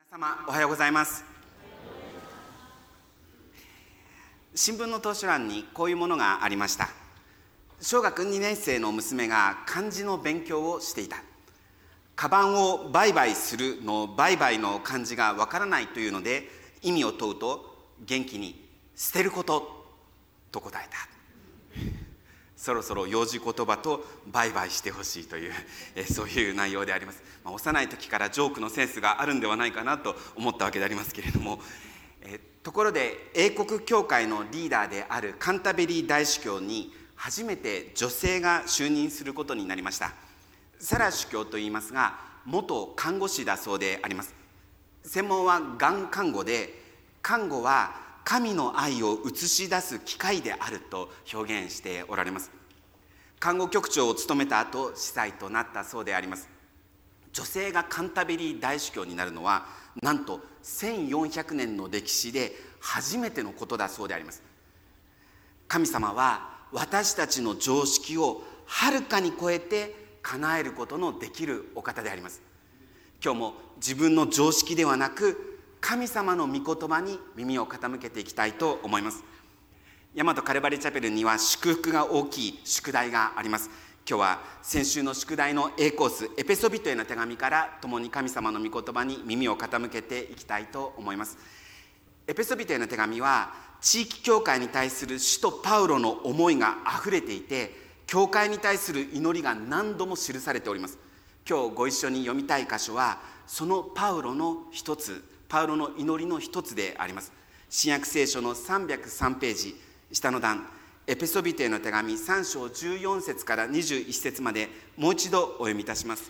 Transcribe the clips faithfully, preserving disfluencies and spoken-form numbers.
様、おはようございます。新聞の投書欄にこういうものがありました。小学にねん生の娘が漢字の勉強をしていた。カバンを売買するの売買の漢字がわからないというので、意味を問うと元気に捨てることと答えた。そろそろ幼児言葉と売買してほしいという、えそういう内容であります。まあ、幼い時からジョークのセンスがあるんではないかなと思ったわけでありますけれども、えところで英国教会のリーダーであるカンタベリー大主教に初めて女性が就任することになりました。サラ主教といいますが、元看護師だそうであります。専門はがん看護で、看護は神の愛を映し出す機会であると表現しておられます。看護局長を務めた後、司祭となったそうであります。女性がカンタベリー大主教になるのはなんとせんよんひゃくねんの歴史で初めてのことだそうであります。神様は私たちの常識をはるかに超えて叶えることのできるお方であります。今日も自分の常識ではなく神様の御言葉に耳を傾けていきたいと思います。大和カルバリーチャペルには祝福が大きい宿題があります。今日は先週の宿題の A コース、エペソビトへの手紙から共に神様の御言葉に耳を傾けていきたいと思います。エペソビトへの手紙は地域教会に対する使徒パウロの思いがあふれていて、教会に対する祈りが何度も記されております。今日ご一緒に読みたい箇所はそのパウロの一つ、パウロの祈りの一つであります。新約聖書のさんびゃくさんページ、下の段、エペソビトへの手紙さん章じゅうよん節からにじゅういち節までもう一度お読みいたします。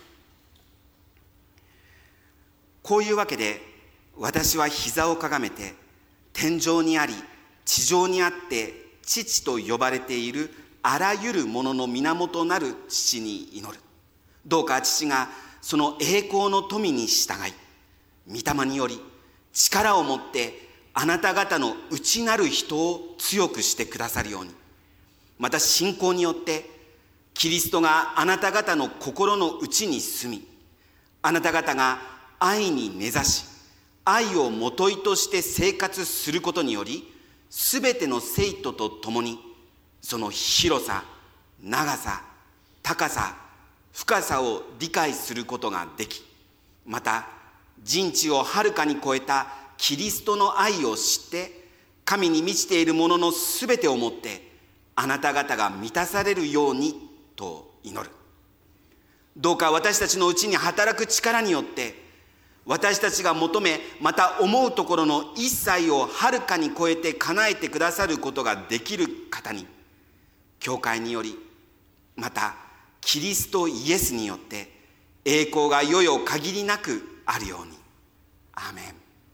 こういうわけで私は膝をかがめて天上にあり地上にあって父と呼ばれているあらゆるものの源なる父に祈る。どうか父がその栄光の富に従い、御霊により力を持ってあなた方の内なる人を強くしてくださるように、また信仰によってキリストがあなた方の心の内に住み、あなた方が愛に根ざし愛をもといとして生活することにより、すべての生徒と共にその広さ、長さ、高さ、深さを理解することができ、また人知をはるかに超えたキリストの愛を知って神に満ちているもののすべてをもってあなた方が満たされるようにと祈る。どうか私たちのうちに働く力によって私たちが求めまた思うところの一切をはるかに超えて叶えてくださることができる方に、教会によりまたキリストイエスによって栄光が世々限りなくあるように。アーメン。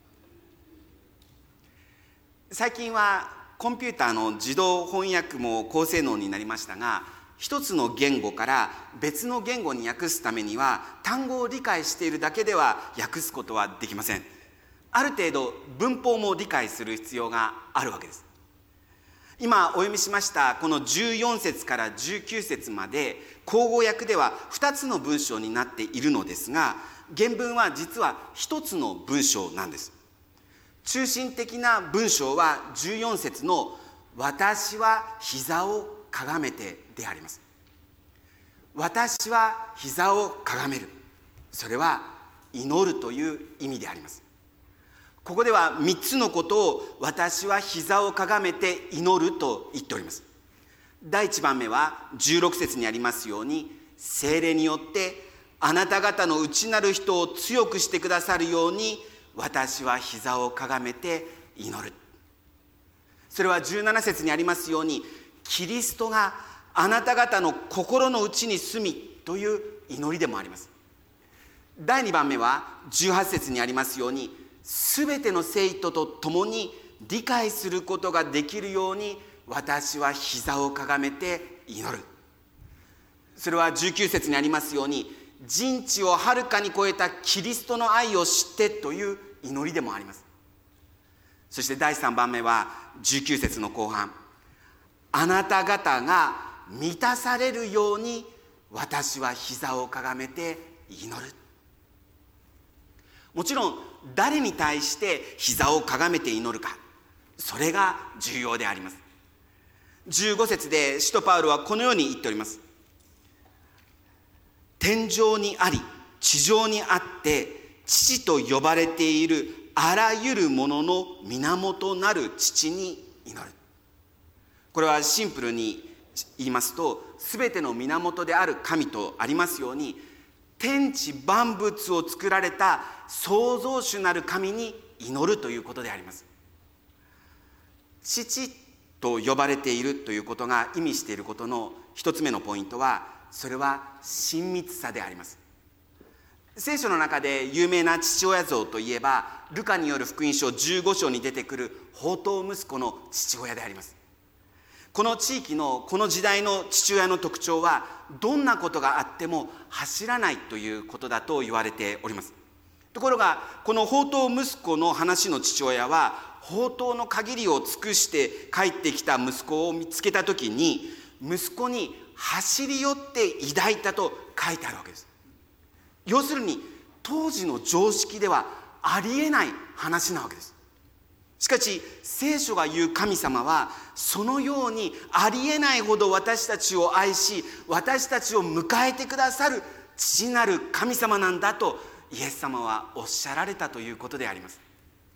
最近はコンピューターの自動翻訳も高性能になりましたが、一つの言語から別の言語に訳すためには単語を理解しているだけでは訳すことはできません。ある程度文法も理解する必要があるわけです。今お読みしましたこのじゅうよん節からじゅうきゅう節まで口語訳ではふたつの文章になっているのですが、原文は実はひとつの文章なんです。中心的な文章はじゅうよん節の私は膝をかがめてであります。私は膝をかがめる、それは祈るという意味であります。ここではみっつのことを私は膝をかがめて祈ると言っております。だいいちばんめはじゅうろく節にありますように、聖霊によってあなた方の内なる人を強くしてくださるように私は膝をかがめて祈る。それはじゅうなな節にありますように、キリストがあなた方の心の内に住みという祈りでもあります。だいにばんめはじゅうはち節にありますように、すべての生徒と共に理解することができるように私は膝をかがめて祈る。それはじゅうきゅう節にありますように、人知をはるかに超えたキリストの愛を知ってという祈りでもあります。そしてだいさんばんめはじゅうきゅう節の後半、あなた方が満たされるように私は膝をかがめて祈る。 もちろん誰に対して膝をかがめて祈るか、それが重要であります。じゅうご節で使徒パウロはこのように言っております。天上にあり地上にあって父と呼ばれているあらゆるものの源なる父に祈る。これはシンプルに言いますと、すべての源である神とありますように、天地万物を作られた創造主なる神に祈るということであります。父と呼ばれているということが意味していることの一つ目のポイントは、それは親密さであります。聖書の中で有名な父親像といえば、ルカによる福音書じゅうご章に出てくる放蕩息子の父親であります。この地域のこの時代の父親の特徴は、どんなことがあっても走らないということだと言われております。ところがこの放蕩息子の話の父親は、放蕩の限りを尽くして帰ってきた息子を見つけた時に、息子に走り寄って抱いたと書いてあるわけです。要するに当時の常識ではありえない話なわけです。しかし聖書が言う神様は、そのようにありえないほど私たちを愛し、私たちを迎えてくださる父なる神様なんだとイエス様はおっしゃられたということであります。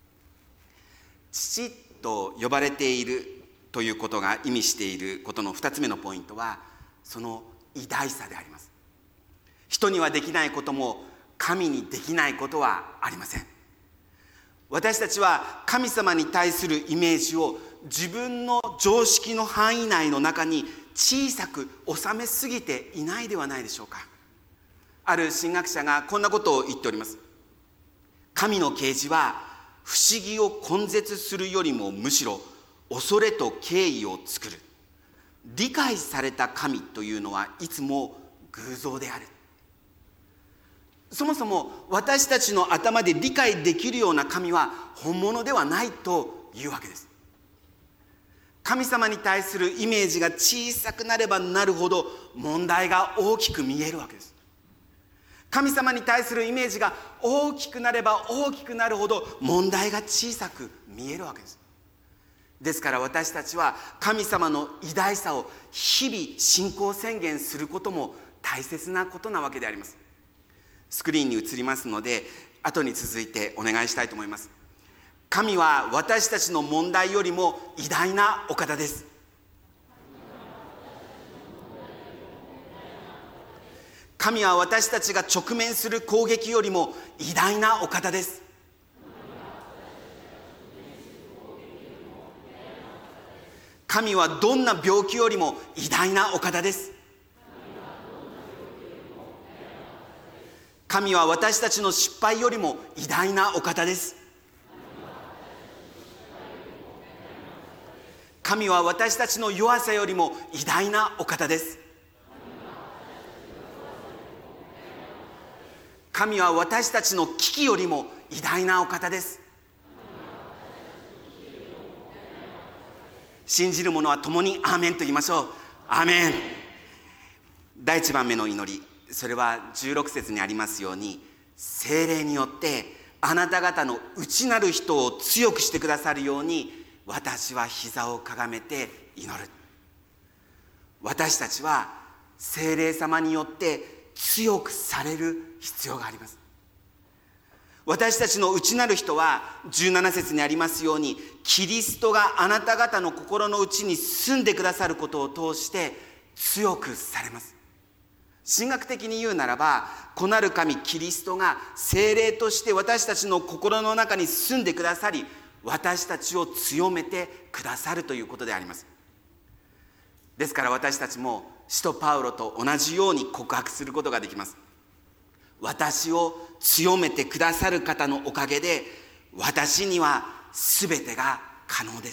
父と呼ばれているということが意味していることの二つ目のポイントは、その偉大さであります。人にはできないことも神にできないことはありません。私たちは神様に対するイメージを自分の常識の範囲内の中に小さく収めすぎていないではないでしょうか。ある神学者がこんなことを言っております。神の啓示は不思議を根絶するよりもむしろ恐れと敬意を作る。理解された神というのはいつも偶像である。そもそも私たちの頭で理解できるような神は本物ではないというわけです。神様に対するイメージが小さくなればなるほど問題が大きく見えるわけです。神様に対するイメージが大きくなれば大きくなるほど問題が小さく見えるわけです。ですから私たちは神様の偉大さを日々信仰宣言することも大切なことなわけであります。スクリーンに映りますので、後に続いてお願いしたいと思います。神は私たちの問題よりも偉大なお方です。神は私たちが直面する攻撃よりも偉大なお方です。神はどんな病気よりも偉大なお方です。神は私たちの失敗よりも偉大なお方です。神は私たちの弱さよりも偉大なお方です。神は私たちの危機よりも偉大なお方です。信じる者は共にアーメンと言いましょう。アーメン。第一番目の祈り、それはじゅうろく節にありますように、聖霊によってあなた方の内なる人を強くしてくださるように私は膝をかがめて祈る。私たちは聖霊様によって強くされる必要があります。私たちの内なる人はじゅうなな節にありますように、キリストがあなた方の心の内に住んでくださることを通して強くされます。神学的に言うならば、子なる神キリストが聖霊として私たちの心の中に住んでくださり、私たちを強めてくださるということであります。ですから私たちも使徒パウロと同じように告白することができます。私を強めてくださる方のおかげで私には全てが可能です。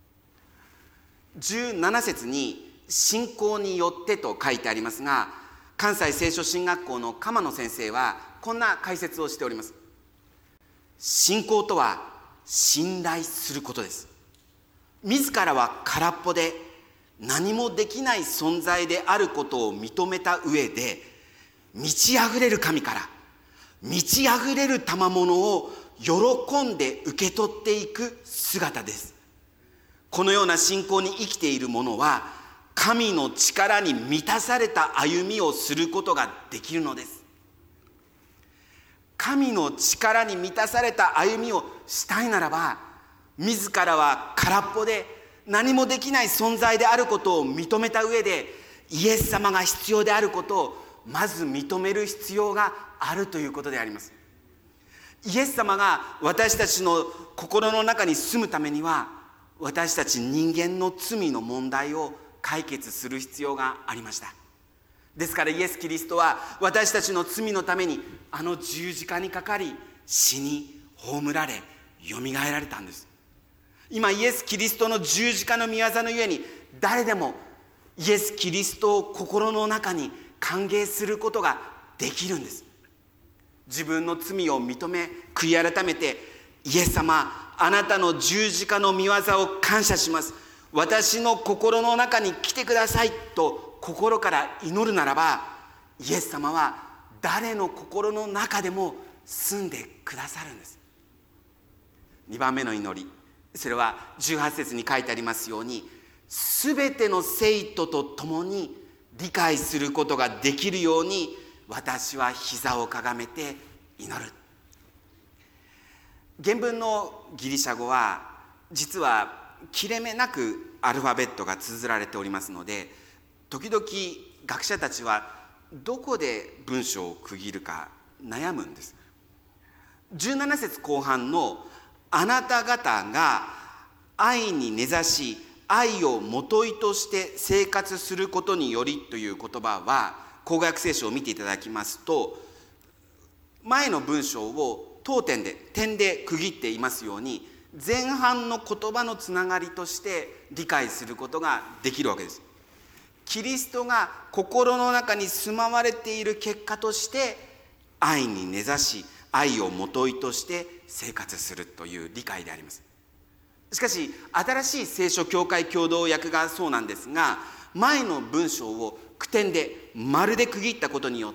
じゅうなな節に信仰によってと書いてありますが、関西聖書神学校の鎌野先生はこんな解説をしております。信仰とは信頼することです。自らは空っぽで何もできない存在であることを認めた上で、満ち溢れる神から満ち溢れる賜物を喜んで受け取っていく姿です。このような信仰に生きている者は、神の力に満たされた歩みをすることができるのです。神の力に満たされた歩みをしたいならば、自らは空っぽで何もできない存在であることを認めた上で、イエス様が必要であることをまず認める必要があるということであります。イエス様が私たちの心の中に住むためには、私たち人間の罪の問題を解決する必要がありました。ですからイエス・キリストは私たちの罪のためにあの十字架にかかり、死に葬られ、よみがえられたんです。今イエス・キリストの十字架の御業のゆえに、誰でもイエス・キリストを心の中に歓迎することができるんです。自分の罪を認め悔い改めて、イエス様、あなたの十字架の御業を感謝します、私の心の中に来てくださいと心から祈るならば、イエス様は誰の心の中でも住んでくださるんです。にばんめの祈り、それはじゅうはち節に書いてありますように、すべての生徒と共に理解することができるように、私は膝をかがめて祈る。原文のギリシャ語は実は切れ目なくアルファベットが綴られておりますので、時々学者たちはどこで文章を区切るか悩むんです。じゅうなな節後半のあなた方が愛に根ざし愛をもといとして生活することによりという言葉は、口語訳聖書を見ていただきますと、前の文章を当点で点で区切っていますように、前半の言葉のつながりとして理解することができるわけです。キリストが心の中に住まわれている結果として、愛に根ざし愛をもといとして生活するという理解であります。しかし新しい聖書教会共同訳がそうなんですが、前の文章を句点で丸で区切ったことによって、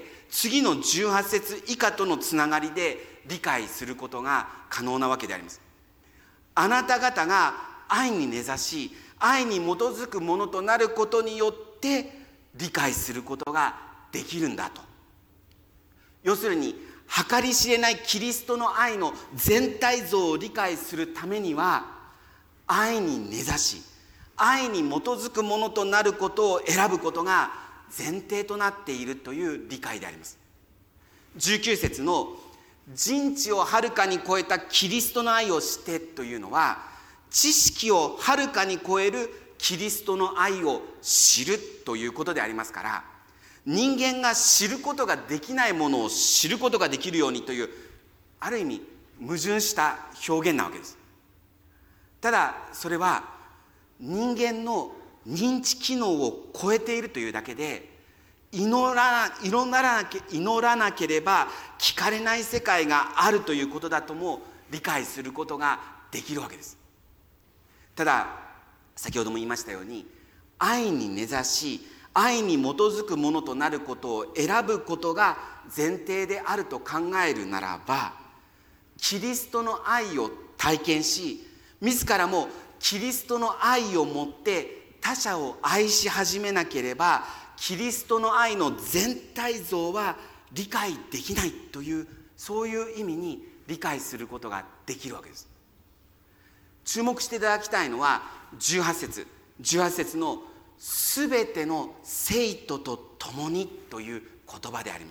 次のじゅうはち節以下とのつながりで理解することが可能なわけであります。あなた方が愛に根ざし愛に基づくものとなることによって理解することができるんだと。要するに計り知れないキリストの愛の全体像を理解するためには、愛に根ざし愛に基づくものとなることを選ぶことが前提となっているという理解であります。じゅうきゅう節の人知をはるかに超えたキリストの愛を知ってというのは、知識をはるかに超えるキリストの愛を知るということでありますから、人間が知ることができないものを知ることができるようにという、ある意味矛盾した表現なわけです。ただそれは人間の認知機能を超えているというだけで、祈らな、祈らなけ、祈らなければ聞かれない世界があるということだとも理解することができるわけです。ただ先ほども言いましたように、愛に根ざし愛に基づくものとなることを選ぶことが前提であると考えるならば、キリストの愛を体験し、自らもキリストの愛を持って他者を愛し始めなければ、キリストの愛の全体像は理解できないという、そういう意味に理解することができるわけです。注目していただきたいのはじゅうはち節じゅうはち節のすべての生徒と共にという言葉であります。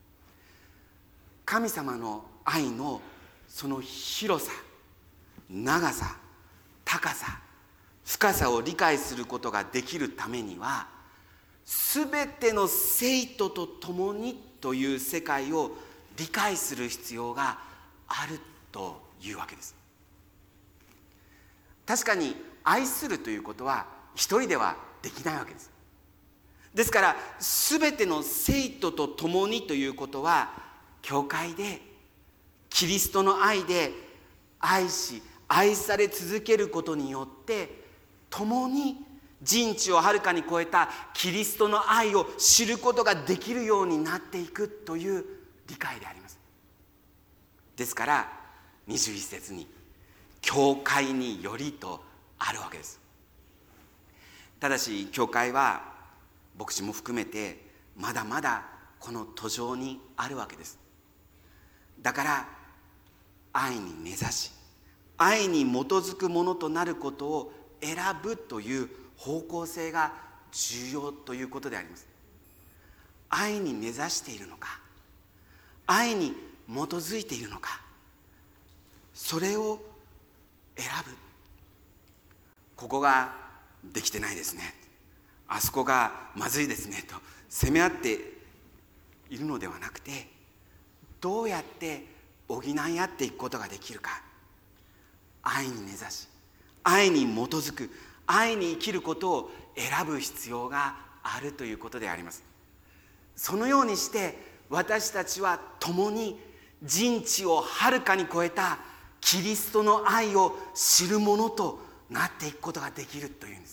神様の愛のその広さ、長さ、高さ、深さを理解することができるためには、すべての生徒と共にという世界を理解する必要があるというわけです。確かに愛するということは一人ではできないわけです。ですからすべての生徒と共にということは、教会でキリストの愛で愛し愛され続けることによって、共に人知をはるかに超えたキリストの愛を知ることができるようになっていくという理解であります。ですからにじゅういち節に教会によりとあるわけです。ただし教会は牧師も含めてまだまだこの途上にあるわけです。だから愛に根ざし、愛に基づくものとなることを選ぶという方向性が重要ということであります。愛に根ざしているのか、愛に基づいているのか、それを選ぶ。ここができてないですね、あそこがまずいですねと責め合っているのではなくて、どうやって補い合っていくことができるか、愛に根ざし、愛に基づく、愛に生きることを選ぶ必要があるということであります。そのようにして私たちは共に人知をはるかに超えたキリストの愛を知るものとなっていくことができるというんです。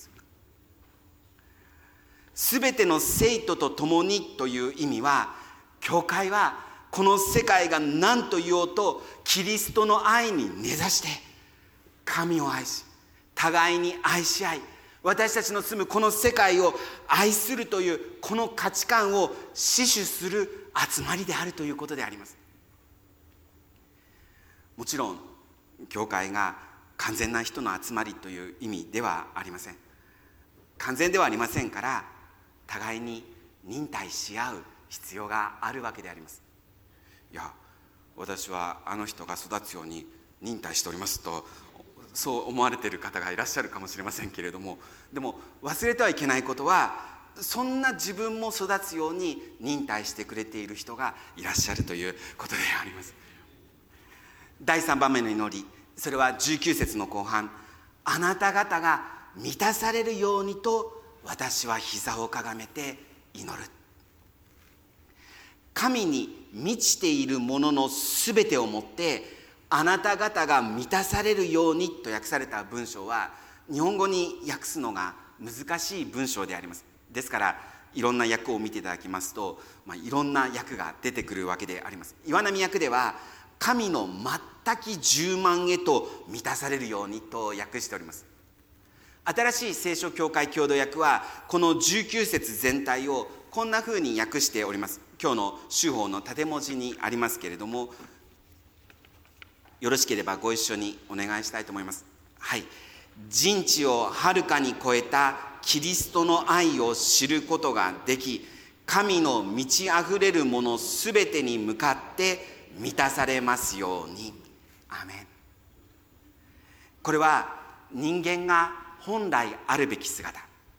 すべての生徒と共にという意味は、教会はこの世界が何と言おうとキリストの愛に根ざして神を愛し、互いに愛し合い、私たちの住むこの世界を愛するというこの価値観を死守する集まりであるということであります。もちろん教会が完全な人の集まりという意味ではありません。完全ではありませんから、互いに忍耐し合う必要があるわけであります。いや、私はあの人が育つように忍耐しておりますと、そう思われている方がいらっしゃるかもしれませんけれども、でも忘れてはいけないことは、そんな自分も育つように忍耐してくれている人がいらっしゃるということであります。だいさんばんめの祈り、それはじゅうきゅう節の後半、あなた方が満たされるようにと私は膝をかがめて祈る。神に満ちているもののすべてをもってあなた方が満たされるようにと訳された文章は、日本語に訳すのが難しい文章であります。ですからいろんな訳を見ていただきますと、まあ、いろんな訳が出てくるわけであります。岩波訳では神の全き十万へと満たされるようにと訳しております。新しい聖書教会共同訳はこのじゅうきゅう節全体をこんな風に訳しております。今日の主法の縦文字にありますけれども、よろしければご一緒にお願いしたいと思います。はい。人知をはるかに超えたキリストの愛を知ることができ、神の満ちあふれるものすべてに向かって満たされますように。アメン。これは人間が本来あるべき姿。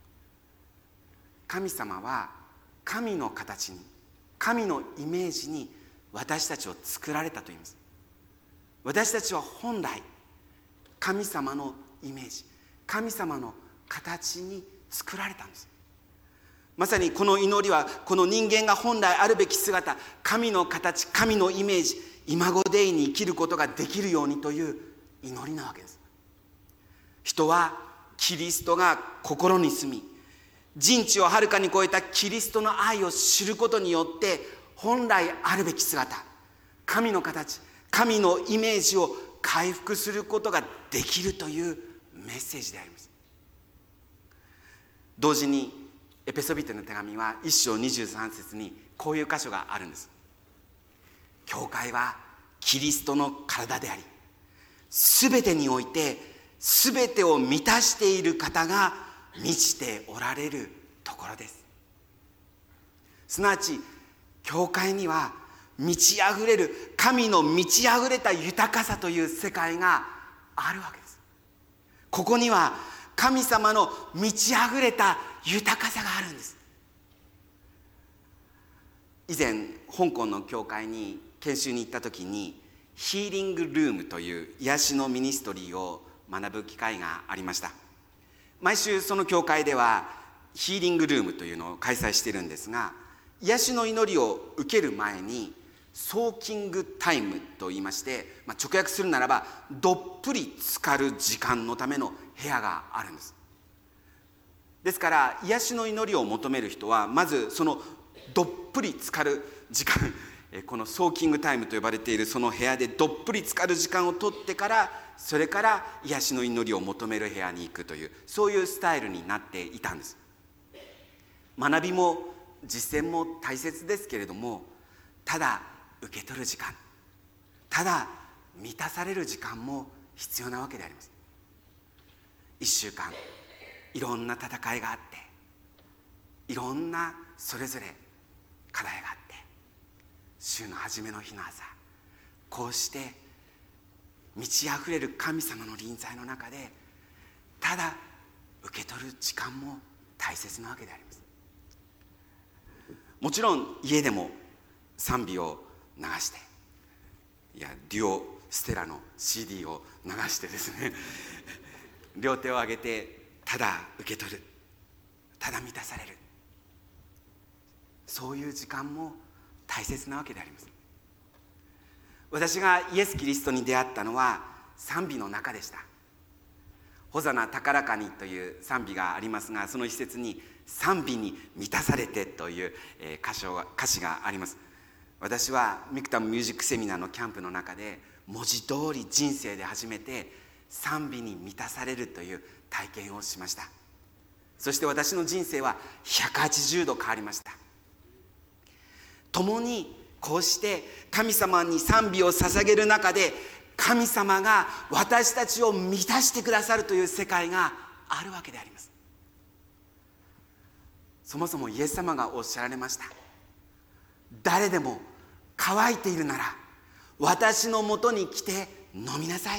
神様は神の形に、神のイメージに私たちを作られたと言います。私たちは本来神様のイメージ、神様の形に作られたんです。まさにこの祈りは、この人間が本来あるべき姿、神の形、神のイメージ、イマゴデイに生きることができるようにという祈りなわけです。人はキリストが心に住み、人知をはるかに超えたキリストの愛を知ることによって本来あるべき姿、神の形、神のイメージを回復することができるというメッセージであります。同時にエペソビテの手紙はいっ章にじゅうさん節にこういう箇所があるんです。教会はキリストの体であり、すべてにおいてすべてを満たしている方が満ちておられるところです。すなわち教会には満ちあふれる、神の満ちあふれた豊かさという世界があるわけです。ここには神様の満ちあふれた豊かさがあるんです。以前香港の教会に研修に行った時に、ヒーリングルームという癒しのミニストリーを学ぶ機会がありました。毎週その教会ではヒーリングルームというのを開催しているんですが、癒しの祈りを受ける前にソーキングタイムと言いまして、まあ、直訳するならばどっぷり浸かる時間のための部屋があるんです。ですから癒しの祈りを求める人はまずそのどっぷり浸かる時間このソーキングタイムと呼ばれているその部屋でどっぷり浸かる時間をとってから、それから癒しの祈りを求める部屋に行くという、そういうスタイルになっていたんです。学びも実践も大切ですけれども、ただ受け取る時間、ただ満たされる時間も必要なわけであります。一週間いろんな戦いがあって、いろんなそれぞれ課題があって、週の初めの日の朝、こうして満ち溢れる神様の臨在の中で、ただ受け取る時間も大切なわけであります。もちろん家でも賛美を流して、いやデュオステラの シーディー を流してですね両手を上げてただ受け取る、ただ満たされる、そういう時間も大切なわけであります。私がイエス・キリストに出会ったのは賛美の中でした。ホザナ高らかにという賛美がありますが、その一節に賛美に満たされてという歌唱が歌詞があります。私はミクタムミュージックセミナーのキャンプの中で、文字通り人生で初めて賛美に満たされるという体験をしました。そして私の人生はひゃくはちじゅうど変わりました。共にこうして神様に賛美を捧げる中で、神様が私たちを満たしてくださるという世界があるわけであります。そもそもイエス様がおっしゃられました。誰でも乾いているなら私のもとに来て飲みなさい。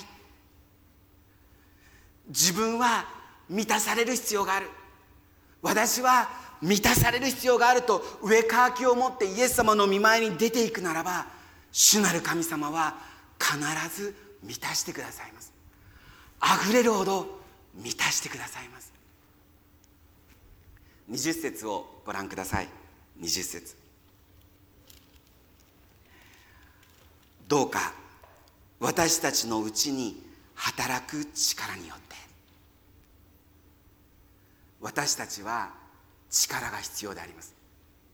自分は満たされる必要がある、私は満たされる必要があると上かきを持ってイエス様の御前に出ていくならば、主なる神様は必ず満たしてくださいます。あふれるほど満たしてくださいます。にじゅっ節をご覧ください。にじゅっ節、どうか私たちのうちに働く力によって。私たちは力が必要であります。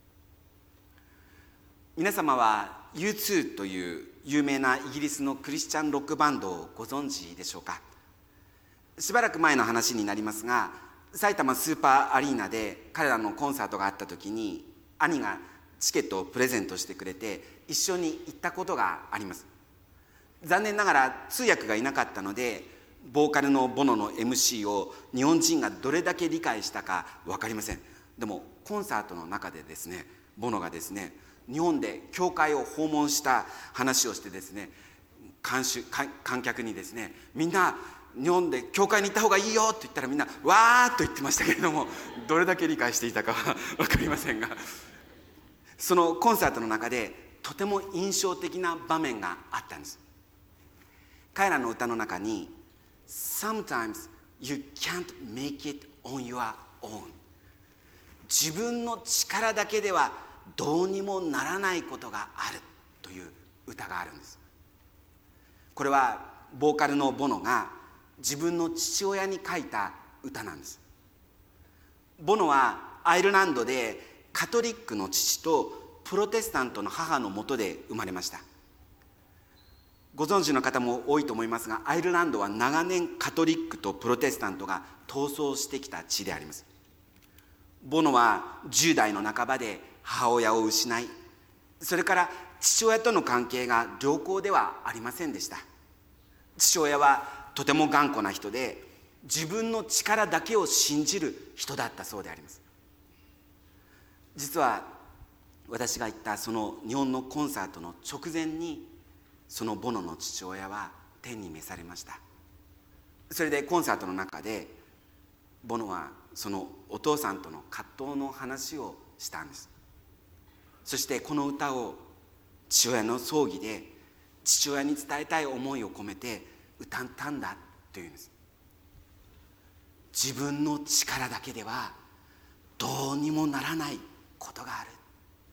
皆様は ユーツー という有名なイギリスのクリスチャンロックバンドをご存知でしょうか。しばらく前の話になりますが、埼玉スーパーアリーナで彼らのコンサートがあった時に、兄がチケットをプレゼントしてくれて一緒に行ったことがあります。残念ながら通訳がいなかったので、ボーカルのボノの エムシー を日本人がどれだけ理解したか分かりません。でもコンサートの中でですね、ボノがですね、日本で教会を訪問した話をしてですね、観衆観客にですね、みんな日本で教会に行った方がいいよって言ったら、みんなわーっと言ってましたけれども、どれだけ理解していたかは分かりませんが、そのコンサートの中でとても印象的な場面があったんです。彼らの歌の中に Sometimes you can't make it on your own、 自分の力だけではどうにもならないことがあるという歌があるんです。これはボーカルのボノが自分の父親に書いた歌なんです。ボノはアイルランドでカトリックの父とプロテスタントの母のもとで生まれました。ご存知の方も多いと思いますが、アイルランドは長年カトリックとプロテスタントが闘争してきた地であります。ボノはじゅう代の半ばで母親を失い、それから父親との関係が良好ではありませんでした。父親はとても頑固な人で、自分の力だけを信じる人だったそうであります。実は私が行ったその日本のコンサートの直前に、そのボノの父親は天に召されました。それでコンサートの中でボノはそのお父さんとの葛藤の話をしたんです。そしてこの歌を父親の葬儀で父親に伝えたい思いを込めて歌ったんだというんです。自分の力だけではどうにもならないことがある。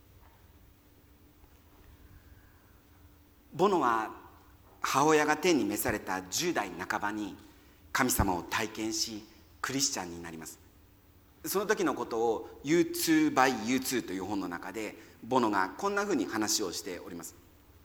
ボノは母親が天に召されたじゅう代半ばに神様を体験し、クリスチャンになります。その時のことを ユーツー by ユーツー という本の中でボノがこんなふうに話をしております。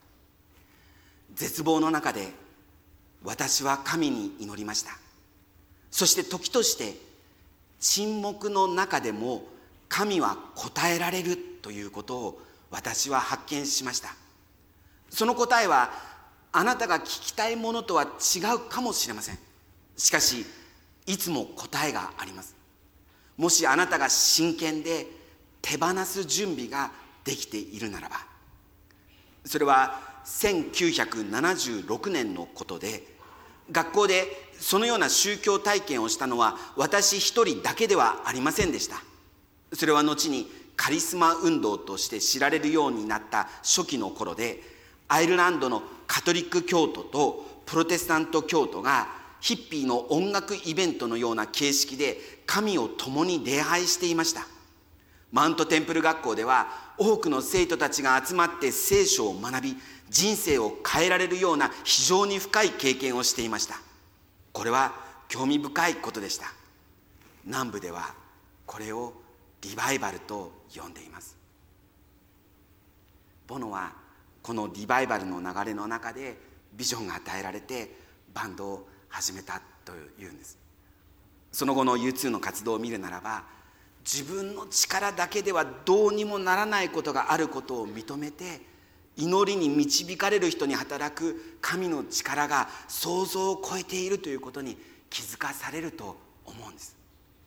絶望の中で私は神に祈りました。そして時として沈黙の中でも神は答えられるということを私は発見しました。その答えはあなたが聞きたいものとは違うかもしれません。しかしいつも答えがあります。もしあなたが真剣で手放す準備ができているならば。それはせんきゅうひゃくななじゅうろくねんのことで、学校でそのような宗教体験をしたのは私一人だけではありませんでした。それは後にカリスマ運動として知られるようになった初期の頃で、アイルランドのカトリック教徒とプロテスタント教徒がヒッピーの音楽イベントのような形式で神を共に礼拝していました。マウントテンプル学校では多くの生徒たちが集まって聖書を学び、人生を変えられるような非常に深い経験をしていました。これは興味深いことでした。南部ではこれをリバイバルと呼んでいます。ボノはこのリバイバルの流れの中でビジョンが与えられてバンドを始めたというんです。その後の ユーツー の活動を見るならば、自分の力だけではどうにもならないことがあることを認めて、祈りに導かれる人に働く神の力が想像を超えているということに気づかされると思うんです。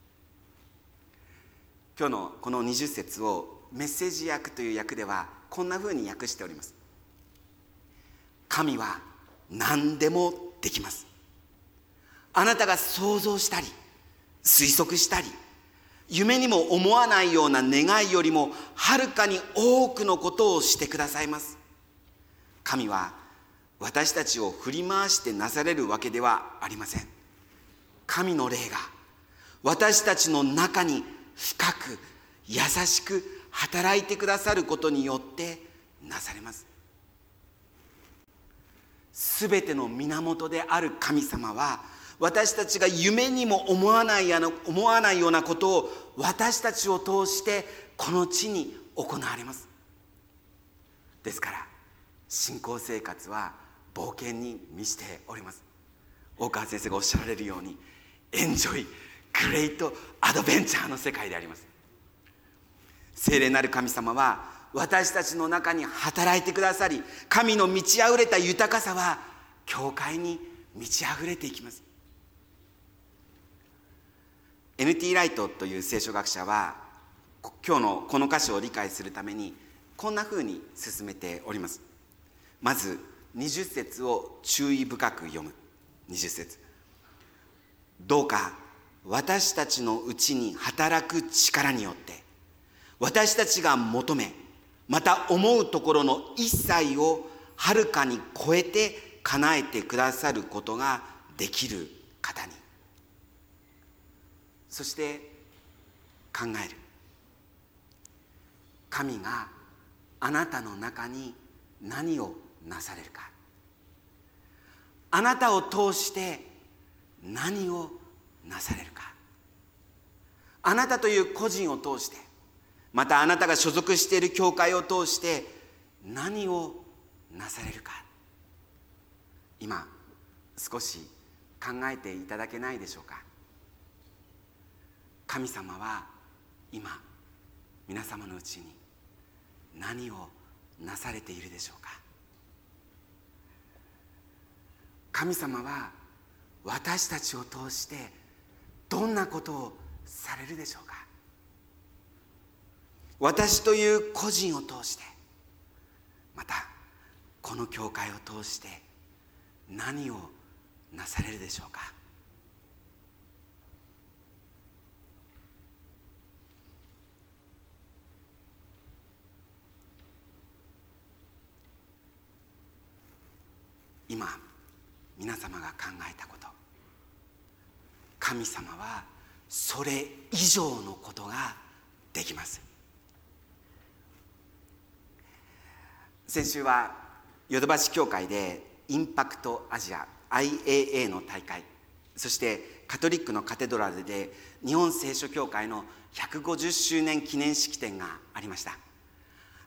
今日のこのにじゅっ節をメッセージ訳という訳ではこんなふうに訳しております。神は何でもできます。あなたが想像したり推測したり夢にも思わないような願いよりもはるかに多くのことをしてくださいます。神は私たちを振り回してなされるわけではありません。神の霊が私たちの中に深く優しく働いてくださることによってなされます。すべての源である神様は、私たちが夢にも思わないやの思わないようなことを私たちを通してこの地に行われます。ですから信仰生活は冒険に満ちております。大川先生がおっしゃられるように、エンジョイグレートアドベンチャーの世界であります。聖霊なる神様は私たちの中に働いてくださり、神の満ち溢れた豊かさは教会に満ち溢れていきます。エヌティー ライトという聖書学者は今日のこの箇所を理解するためにこんなふうに進めております。まずにじゅっ節を注意深く読む。にじゅっ節、どうか私たちのうちに働く力によって私たちが求めまた思うところの一切をはるかに超えて叶えてくださることができる方に。そして考える。神があなたの中に何をなされるか、あなたを通して何をなされるか、あなたという個人を通して、またあなたが所属している教会を通して何をなされるか、今少し考えていただけないでしょうか。神様は今皆様のうちに何をなされているでしょうか。神様は私たちを通してどんなことをされるでしょうか。私という個人を通して、またこの教会を通して何をなされるでしょうか。今皆様が考えたこと、神様はそれ以上のことができます。先週はヨドバシ教会でインパクトアジア アイエーエー の大会、そしてカトリックのカテドラルで日本聖書協会のひゃくごじゅっしゅうねん記念式典がありました。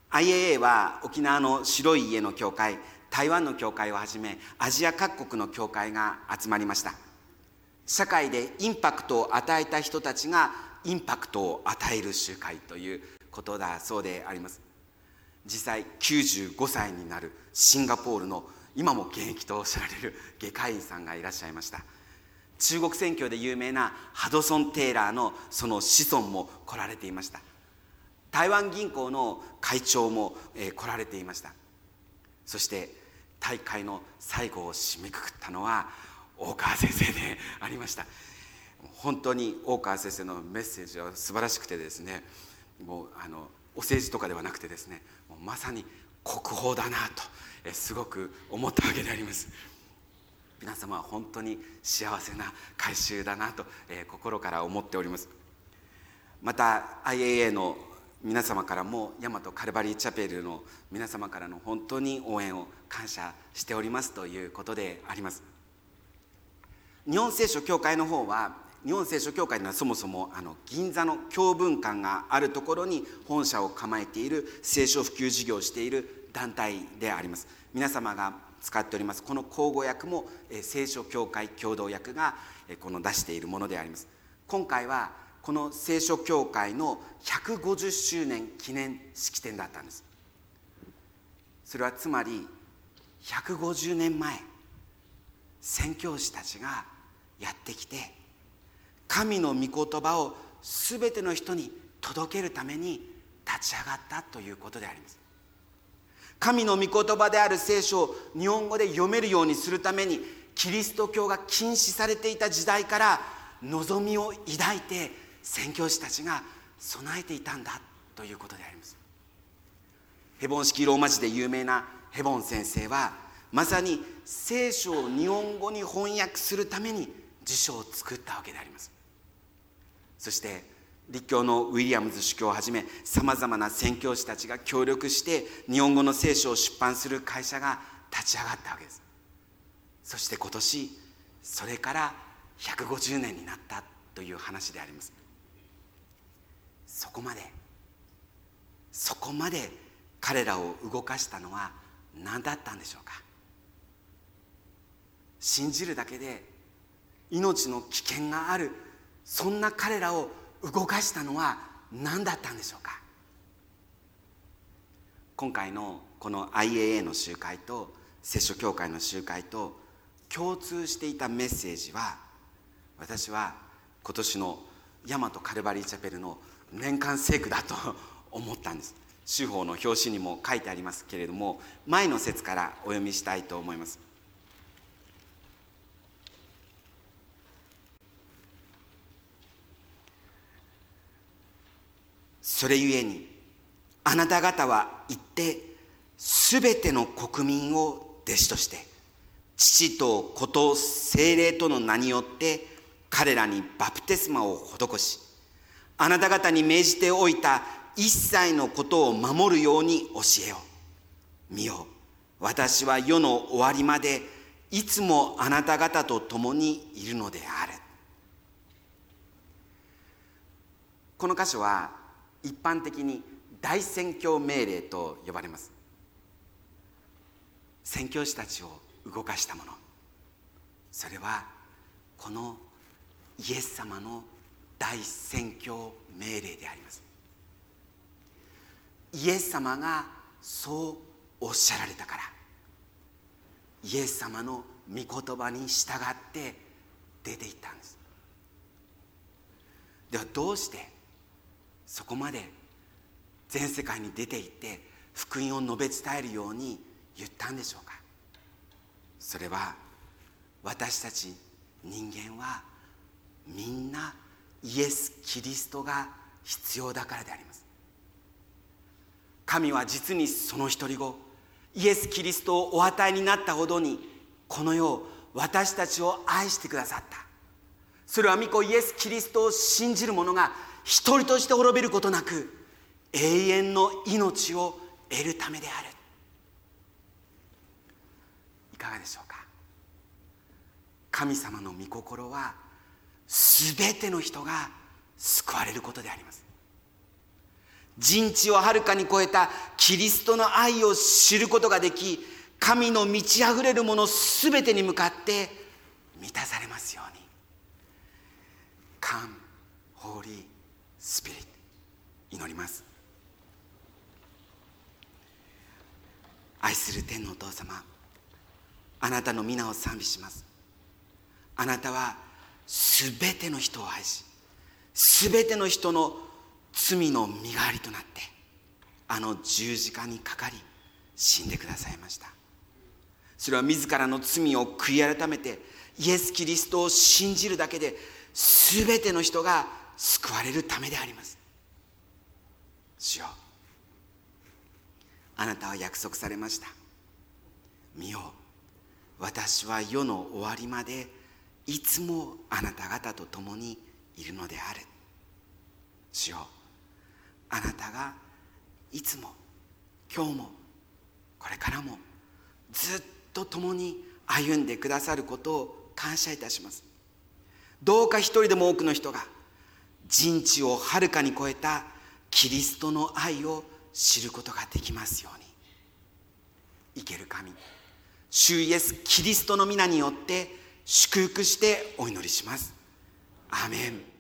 アイエーエー は沖縄の白い家の教会、台湾の教会をはじめアジア各国の教会が集まりました。社会でインパクトを与えた人たちがインパクトを与える集会ということだそうであります。実際きゅうじゅうごさいになるシンガポールの今も現役と知られる外科医さんがいらっしゃいました。中国宣教で有名なハドソン・テイラーのその子孫も来られていました。台湾銀行の会長も、えー、来られていました。そして大会の最後を締めくくったのは大川先生でありました。本当に大川先生のメッセージは素晴らしくてですね、もうあのお政治とかではなくてですね、もうまさに国宝だなとえすごく思ったわけであります。皆様は本当に幸せな改修だなと、えー、心から思っております。また アイエーエー の皆様からも、大和カルバリーチャペルの皆様からの本当に応援を感謝しておりますということであります。日本聖書協会の方は、日本聖書協会というのはそもそもあの銀座の教文館があるところに本社を構えている聖書普及事業をしている団体であります。皆様が使っておりますこの口語訳も聖書協会共同訳がこの出しているものであります。今回はこの聖書協会のひゃくごじゅっしゅうねん記念式典だったんです。それはつまりひゃくごじゅうねんまえ、宣教師たちがやってきて神の御言葉をすべての人に届けるために立ち上がったということであります。神の御言葉である聖書を日本語で読めるようにするために、キリスト教が禁止されていた時代から望みを抱いて宣教師たちが備えていたんだということであります。ヘボン式ローマ字で有名なヘボン先生は、まさに聖書を日本語に翻訳するために辞書を作ったわけであります。そして立教のウィリアムズ主教をはじめさまざまな宣教師たちが協力して日本語の聖書を出版する会社が立ち上がったわけです。そして今年それからひゃくごじゅうねんになったという話であります。そこまでそこまで彼らを動かしたのは何だったんでしょうか。信じるだけで命の危険がある、そんな彼らを動かしたのは何だったんでしょうか。今回のこの アイエーエー の集会と聖書協会の集会と共通していたメッセージは、私は今年の大和カルバリーチャペルの年間聖句だと思ったんです。主法の表紙にも書いてありますけれども、前の節からお読みしたいと思います。それゆえにあなた方は行ってすべての国民を弟子として父と子と聖霊との名によって彼らにバプテスマを施し、あなた方に命じておいた一切のことを守るように教えよう。見よ、私は世の終わりまでいつもあなた方と共にいるのである。この箇所は一般的に大宣教命令と呼ばれます。宣教師たちを動かしたもの、それはこのイエス様の大宣教命令であります。イエス様がそうおっしゃられたから、イエス様の御言葉に従って出ていったんです。ではどうしてそこまで全世界に出て行って福音を述べ伝えるように言ったんでしょうか。それは私たち人間はみんなイエス・キリストが必要だからであります。神は実にその一人子イエス・キリストをお与えになったほどにこの世私たちを愛してくださった。それは御子イエス・キリストを信じる者が一人として滅びることなく永遠の命を得るためである。いかがでしょうか。神様の御心はすべての人が救われることであります。 人知をはるかに超えたキリストの愛を知ることができ、神の満ち溢れるものすべてに向かって満たされますように。Come, Holy Spirit。祈ります。愛する天のお父様、あなたの皆を賛美します。あなたはすべての人を愛し、すべての人の罪の身代わりとなって、あの十字架にかかり死んでくださいました。それは自らの罪を悔い改めてイエス・キリストを信じるだけで、すべての人が救われるためであります。主よ、あなたは約束されました。見よ、私は世の終わりまでいつもあなた方と共にいるのである。主よ、あなたがいつも、今日も、これからもずっと共に歩んでくださることを感謝いたします。どうか一人でも多くの人が人知をはるかに超えたキリストの愛を知ることができますように。生ける神、主イエスキリストの皆によって祝福してお祈りします。アーメン。